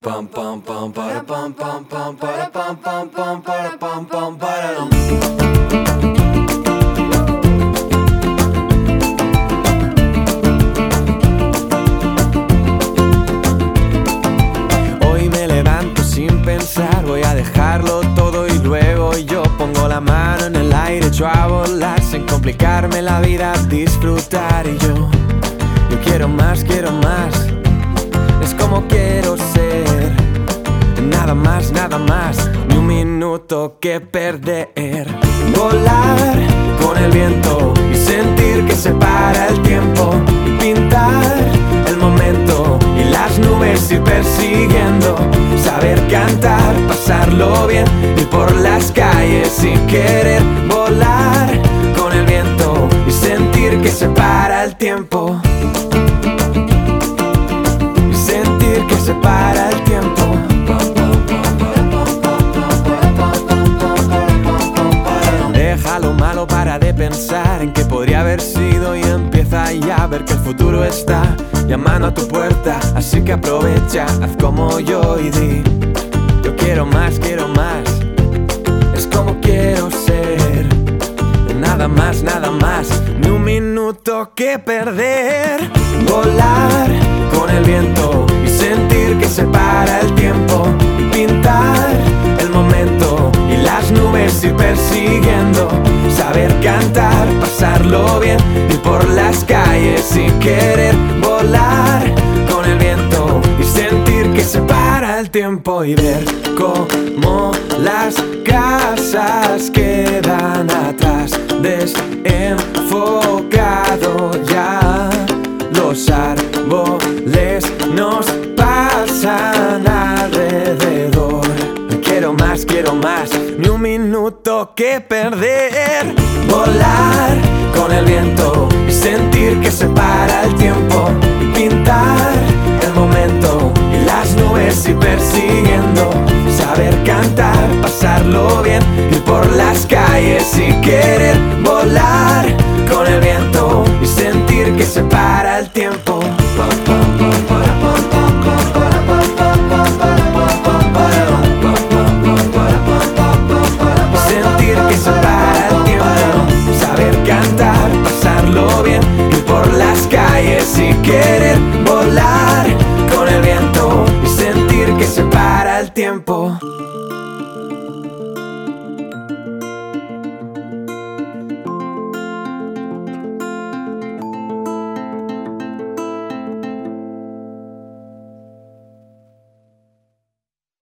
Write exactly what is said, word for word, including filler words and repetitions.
Pam pam pam para pam pam pam para pam pam pam para pam pam para. Hoy me levanto sin pensar, voy a dejarlo todo y luego yo pongo la mano en el aire, echo a volar sin complicarme la vida, disfrutar y yo, yo quiero más, quiero más. Es como quiero ser, nada más, nada más, ni un minuto que perder. Volar con el viento y sentir que se para el tiempo, y pintar el momento y las nubes ir persiguiendo, saber cantar, pasarlo bien, ir por las calles sin querer. Volar con el viento y sentir que se para el tiempo, que se para el tiempo. Deja lo malo, para de pensar en que podría haber sido y empieza ya a ver que el futuro está llamando a tu puerta. Así que aprovecha, haz como yo y di: yo quiero más, quiero más. Es como quiero ser, nada más, nada más, ni un minuto que perder. Volar con el viento y sentir que se para el tiempo, y pintar el momento y las nubes ir persiguiendo, saber cantar, pasarlo bien, ir por las calles sin querer. Volar con el viento y sentir que se para el tiempo, y ver cómo las casas quedan atrás, desenfocado ya. Los árboles nos pasan alrededor. Quiero más, quiero más, ni un minuto que perder. Volar con el viento y sentir que se para el tiempo, y pintar el momento y las nubes ir persiguiendo, saber cantar, pasarlo bien, ir por las calles sin querer. Volar con el viento y sentir que se para